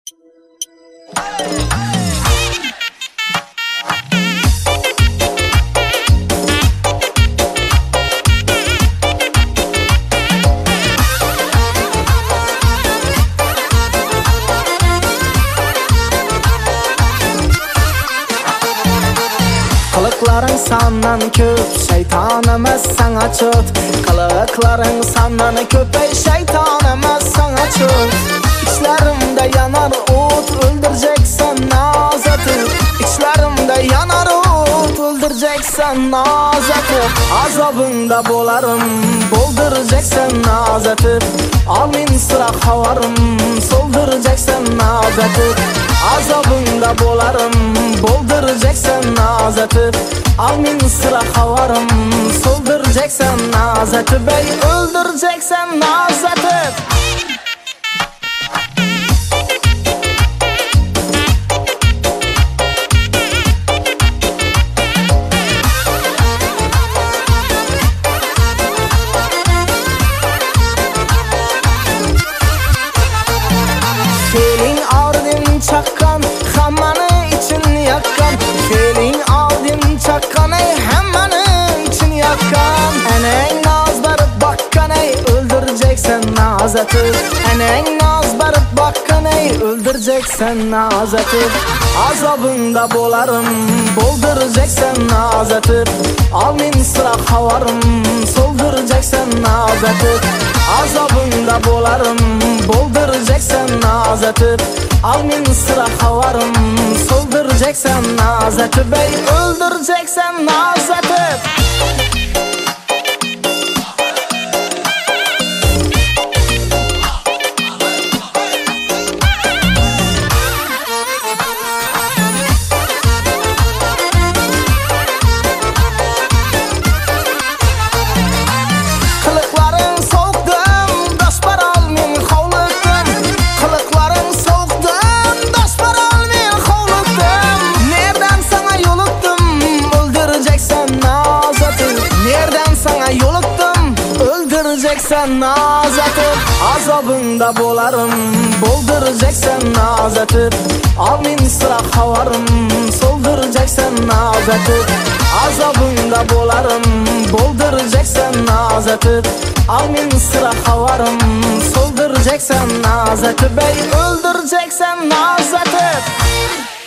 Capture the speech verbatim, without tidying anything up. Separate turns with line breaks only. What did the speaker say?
Kılıkların sandan köp, şeytan emas sana çöt. Kılıkların sandan köp, ey şeytan emas sana çöt. İçlerimde yanar ot, öldüreceksen nazatı. İçlerimde yanar ot, öldüreceksen nazatı. Azabında bolarım, bolduracaksan nazatı. Almin sırak havarım, solduracaksan nazatı. Azabında bolarım, bolduracaksan nazatı. Almin sırak havarım, solduracaksan nazatı. Bey öldüreceksan nazatı. Felin ardın çakkan, hammanı için yakkan. Felin ardın çakkan, ey hammanı için yakkan. Enen naz barıp bakkan, ey öldüreceksen nazatı. Enen naz barıp bakkan, ey öldüreceksen nazatı. Azabında bolarım, bolduracaksan nazatı. Almin sırak havarım, solduracaksan nazatı. Azabında bolarım, bolduracaksan nazatı. Almin sırak havarım, solduracaksan nazatı. Bey öldüreceksan nazatı. Öldüreceksen nazatı. Azabında bolarım, bolduracaksan nazatı. Almin sırak havarım, solduracaksan nazatı. Azabında bolarım, bolduracaksan nazatı. Almin sırak havarım, solduracaksan nazatı. Bey öldüreceksen nazatı.